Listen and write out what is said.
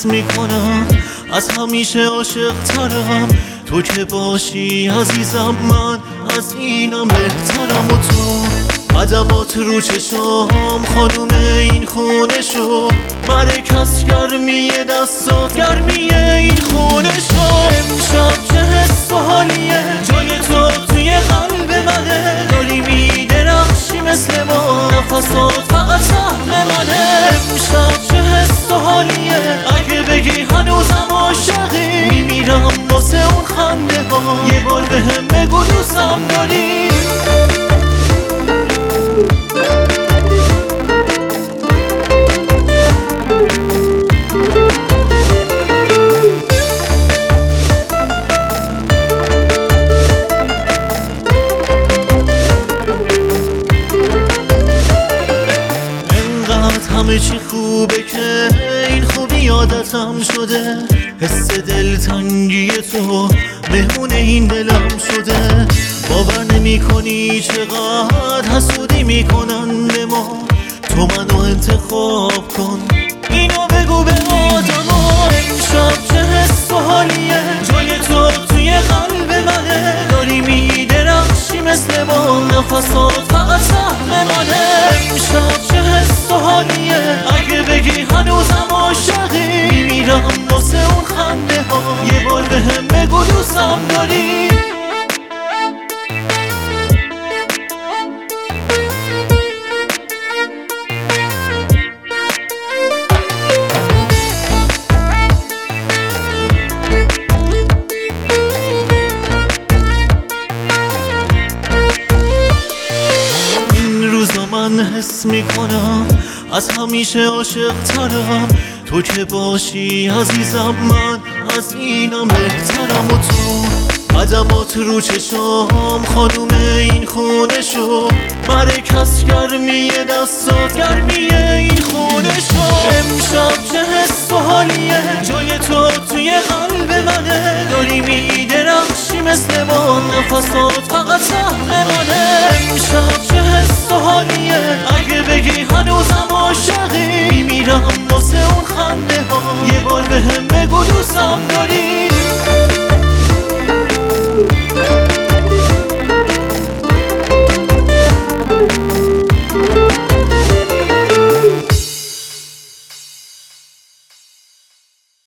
حس میکنم از همیشه عاشق ترم. تو که باشی عزیزم من از اینم بهترم. و تو قدمات رو چشام خانوم این خونه شو، مرکز گرمی دستات گرمی این خونه شو. امشب چه حس و حالیه جای تو توی قلب منه، داری میدرخشی مثل ما نفسات فقط سهم منه. امشب چه حس و حالیه اگه بگی هنوزم عاشقی، میمیرم واسه اون خنده ها. یه بار بهم بگو دوستم داری. همه چی خوبه که این خوبی عادتم شده، حس دلتنگی تو مهمون این دلم شده. باور نمی کنی چقدر حسودی میکنن به ما، تو منو انتخاب کن اینو بگو به آدما. امشب چه حس و حالیه جای تو توی قلب منه، داری میدرخشی مثل ما نفسات فقط سهم منه. امشب چه حس و حالیه اگه بگی هنوزم عاشقی، میمیرم واسه اون خنده ها. یه بار بهم بگو دوستم داری. من حس میکنم از همیشه عاشق ترم. تو که باشی عزیزم من از اینم بهترم. و تو قدمات رو چشام خانوم این خونه شو، مرکز گرمی دستات گرمی این خونه شو. امشب چه حس و حالیه جای تو توی قلب منه، داری میدرخشی مثل ما نفسات فقط سهم منه. امشب چه